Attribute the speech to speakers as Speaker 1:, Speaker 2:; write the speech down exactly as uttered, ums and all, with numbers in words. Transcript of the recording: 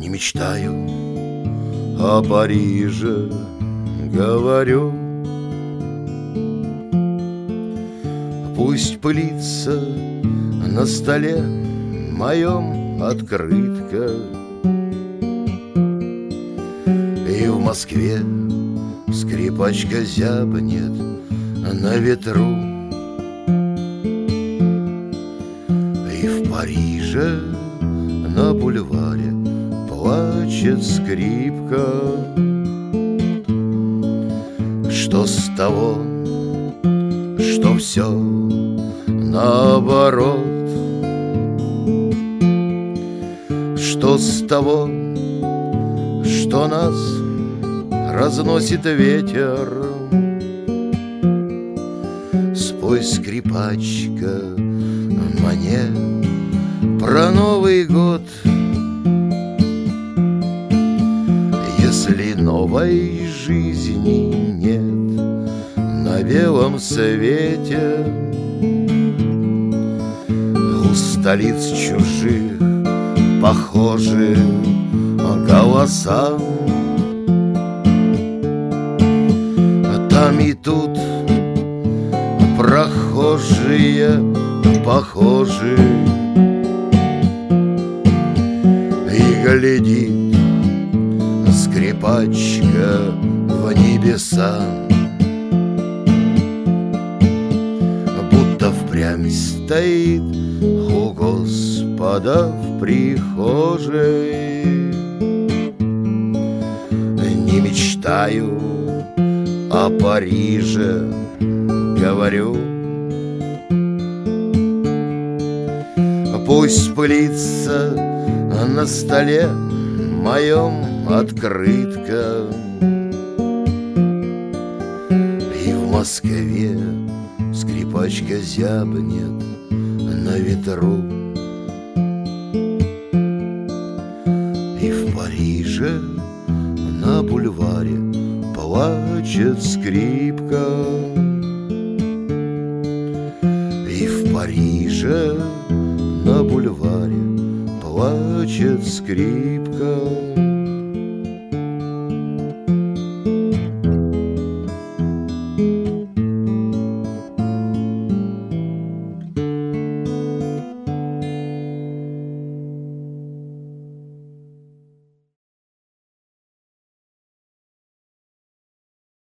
Speaker 1: Не мечтаю о Париже, говорю. Пусть пылится на столе моем открытка, и в Москве скрипачка зябнет на ветру, и в Париже на бульваре плачет скрипка. Что с того, что все наоборот? Что с того, что нас разносит ветер? Спой, скрипачка, мне про Новый год. Если новой жизни нет на белом свете, у столиц чужих похожи голоса, там и тут прохожие похожи, и глядит скрипачка в небеса, будто впрямь стоит у Господа в прихожей. Не мечтаю о Париже, говорю. Пусть пылится на столе моем открытка, и в Москве скрипачка зябнет на ветру, и в Париже на бульваре плачет скрипка, и в Париже на бульваре плачет скрипка.